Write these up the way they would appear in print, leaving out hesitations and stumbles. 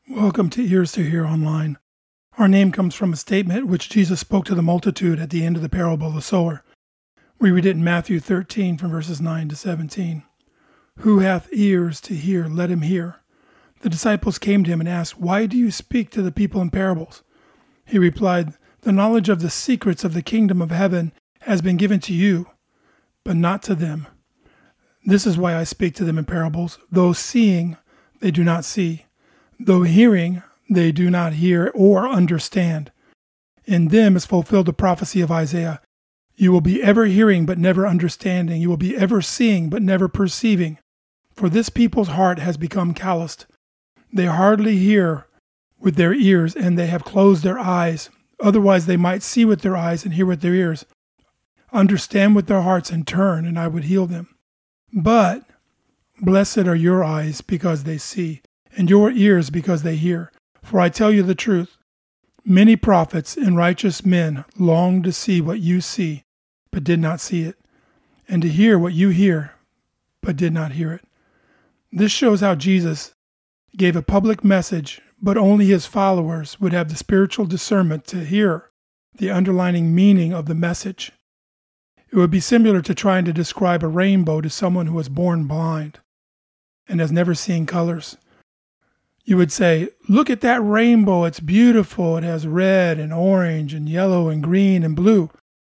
Welcome to Ears to Hear Online. Our name comes from a statement which Jesus spoke to the multitude at the end of the parable of the sower. We read it in Matthew 13 from verses 9 to 17. Who hath ears to hear, let him hear. The disciples came to him and asked, Why do you speak to the people in parables? He replied, The knowledge of the secrets of the kingdom of heaven has been given to you, but not to them. This is why I speak to them in parables. Though seeing, they do not see. Though hearing, they do not hear or understand. In them is fulfilled the prophecy of Isaiah. You will be ever hearing but never understanding. You will be ever seeing but never perceiving. For this people's heart has become calloused. They hardly hear with their ears, and they have closed their eyes. Otherwise they might see with their eyes and hear with their ears, understand with their hearts and turn, and I would heal them. But blessed are your eyes because they see, and your ears because they hear. For I tell you the truth, many prophets and righteous men longed to see what you see, but did not see it, and to hear what you hear, but did not hear it. This shows how Jesus gave a public message, but only his followers would have the spiritual discernment to hear the underlying meaning of the message. It would be similar to trying to describe a rainbow to someone who was born blind and has never seen colors. You would say, look at that rainbow, it's beautiful, it has red and orange and yellow and green and blue.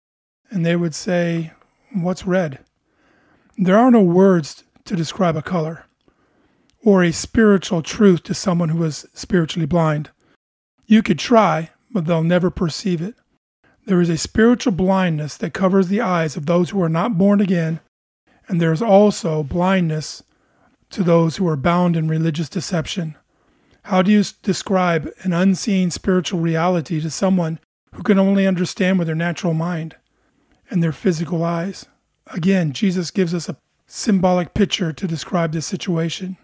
And they would say, what's red? There are no words to describe a color or a spiritual truth to someone who is spiritually blind. You could try, but they'll never perceive it. There is a spiritual blindness that covers the eyes of those who are not born again, and there is also blindness to those who are bound in religious deception. How do you describe an unseen spiritual reality to someone who can only understand with their natural mind and their physical eyes? Again, Jesus gives us a symbolic picture to describe this situation.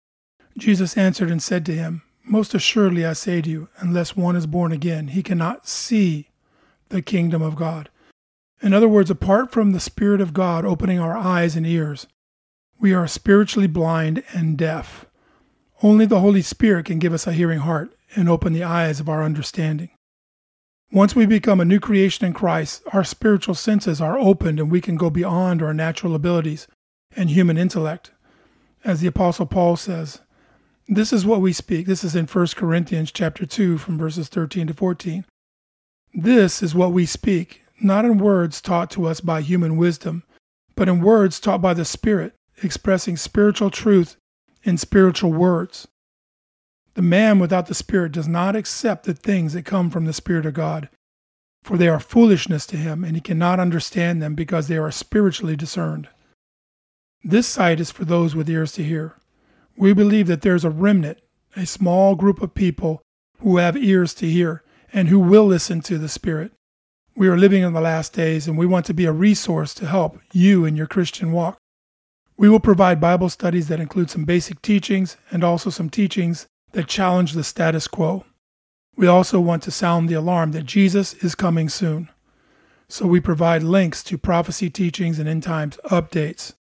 Jesus answered and said to him, Most assuredly I say to you, unless one is born again, he cannot see the kingdom of God. In other words, apart from the Spirit of God opening our eyes and ears, we are spiritually blind and deaf. Only the Holy Spirit can give us a hearing heart and open the eyes of our understanding. Once we become a new creation in Christ, our spiritual senses are opened and we can go beyond our natural abilities and human intellect. As the Apostle Paul says, this is what we speak. This is in 1 Corinthians chapter 2 from verses 13 to 14. This is what we speak, not in words taught to us by human wisdom, but in words taught by the Spirit, expressing spiritual truth in spiritual words. The man without the Spirit does not accept the things that come from the Spirit of God, for they are foolishness to him, and he cannot understand them because they are spiritually discerned. This sight is for those with ears to hear. We believe that there is a remnant, a small group of people who have ears to hear and who will listen to the Spirit. We are living in the last days, and we want to be a resource to help you in your Christian walk. We will provide Bible studies that include some basic teachings and also some teachings that challenge the status quo. We also want to sound the alarm that Jesus is coming soon. So we provide links to prophecy teachings and end times updates.